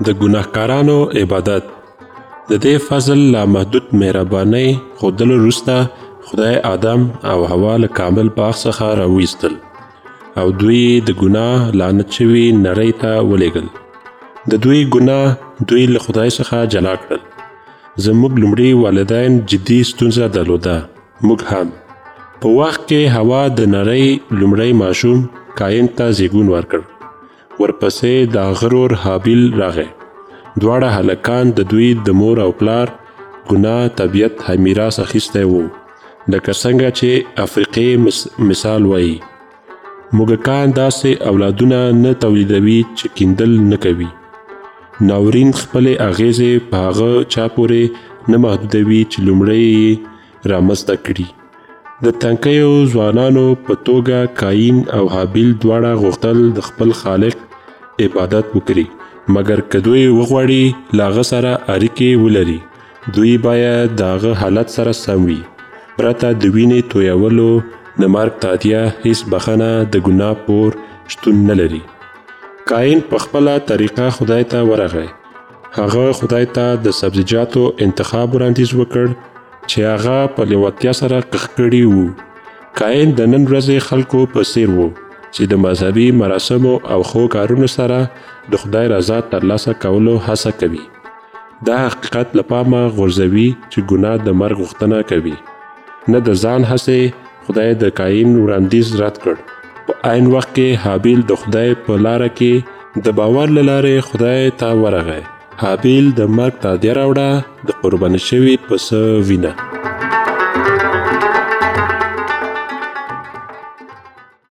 د ګناهکارانو عبادت. د دې فضل لامحدود مهربانۍ ښودلو وروسته خدای آدم او حوا له کامل باغ څخه راویستل او دوی د ګناه لعنت شوي نړۍ ته ولېږل. د دوی ګناه دوی له خدای څخه جلا کړل. زموږ لومړي والدین جدي ستونزه درلوده. موږ هم په وخت کې حوا د نړۍ لومړی ماشوم کاین ته زیږون ورکړ. ورپسې د غرور حابیل راغی. دواړه هلکان د دوی د مور او پلار ګناه طبیعت میراث اخیستی وو، لکه څنګه چې افریقې مثال وایي. موږکان داسې اولادونه نه تولیدوي چې کیندل نه کوي. ناورین خپلې اغیزې په هغه چا پورې نه محدودوي چې لومړی یې رامنځته کړي. د تنکیو ځوانانو په توګه کاین او حابیل دواړه غوښتل د خپل خالق عبادت وکړي، مګر که دوی وغواړي له هغه سره اړیکې ولري، دوی باید د هغه حالت سره سم وي. پرته د وینې تویولو د مرګ تادیه هیڅ بخښنه د ګناه پور شتون نه لري. کاین په خپله طریقه خدای ته ورغی. هغه خدای ته د سبزیجاتو انتخاب وړاندیز وکړ چې هغه په لیوالتیا سره کښ کړي وو. کاین د نن ورځې خلکو په څیر وو چې د مذهبي مراسمو او ښو کارونو سره د خدای رضا ترلاسه کولو هڅه کوي. دا حقیقت له پامه غورځوي چې ګناه د مرګ غوښتنه کوي. نه د ځان هڅې خدای د کاین وړاندیز رد کړ. په عین وخت کې حابیل د خدای په لاره کې د باور له لارې خدای ته ورغی. حابیل د مرګ تادیه راوړه، د قرباني شوي پسه وینه.